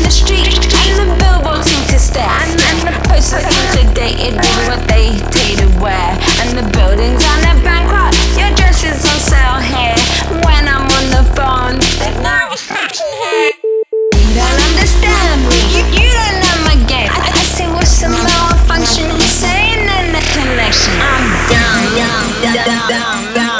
the street, and the billboards seem to stare, and the posters seem to dated with what they tell to wear, and the buildings on the bankrupt. Your dress is on sale here. When I'm on the phone, they know it's fashion here. You don't understand me. You don't know my game. I say what's the malfunction? You're saying in the connection. I'm down, down, down, down, down, down.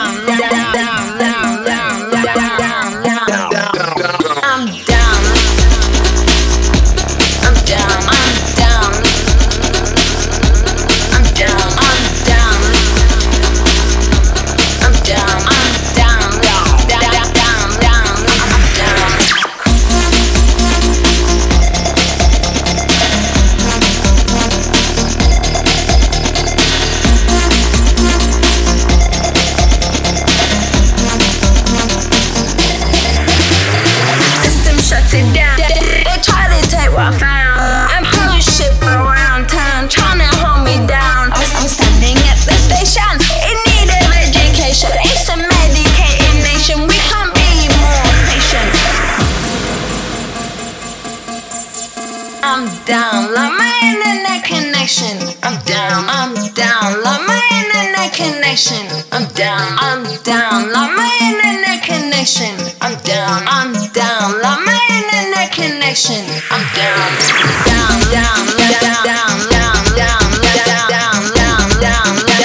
They try to take what I found and push shit around town, trying to hold me down. I'm standing at the station in need of education. It's a medicated nation, we can't be more patient. I'm down like my internet connection. I'm down like my internet connection. I'm down like my internet connection. I'm down like my internet connection. I'm down, down, down, down, down, down, down, down, down, down, down, down,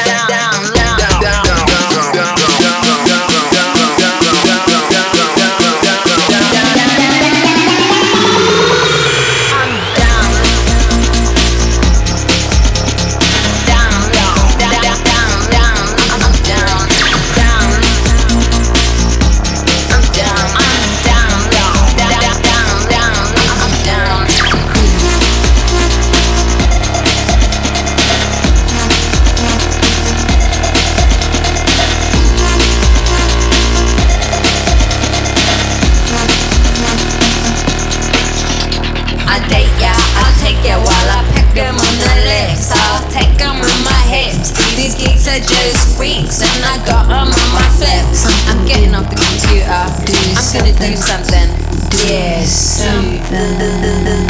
I'll take it while I pick them on the lips. I'll take them on my hips. These geeks are just freaks, and I got them on my flips. I'm getting off the computer. I'm gonna do something. Yeah, something.